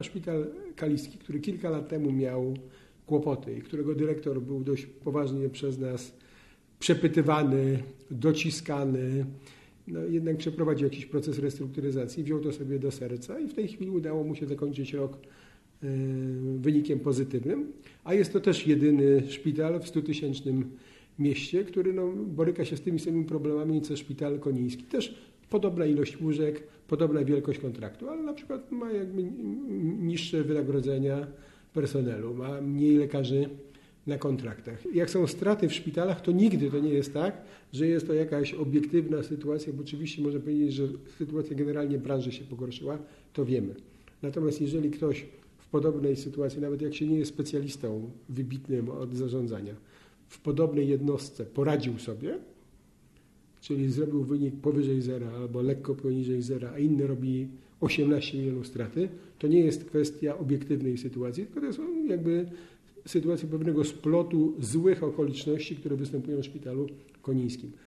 Szpital Kaliski, który kilka lat temu miał kłopoty i którego dyrektor był dość poważnie przez nas przepytywany, dociskany, jednak przeprowadził jakiś proces restrukturyzacji, wziął to sobie do serca i w tej chwili udało mu się zakończyć rok wynikiem pozytywnym, a jest to też jedyny szpital w 100-tysięcznym mieście, który boryka się z tymi samymi problemami co szpital koniński. Też podobna ilość łóżek, podobna wielkość kontraktu, ale na przykład ma jakby niższe wynagrodzenia personelu, ma mniej lekarzy na kontraktach. Jak są straty w szpitalach, to nigdy to nie jest tak, że jest to jakaś obiektywna sytuacja, bo oczywiście można powiedzieć, że sytuacja generalnie branży się pogorszyła, to wiemy. Natomiast jeżeli ktoś w podobnej sytuacji, nawet jak się nie jest specjalistą wybitnym od zarządzania, w podobnej jednostce poradził sobie, czyli zrobił wynik powyżej zera albo lekko poniżej zera, a inny robi 18 milionów straty, to nie jest kwestia obiektywnej sytuacji, tylko to jest jakby sytuacja pewnego splotu złych okoliczności, które występują w szpitalu konińskim.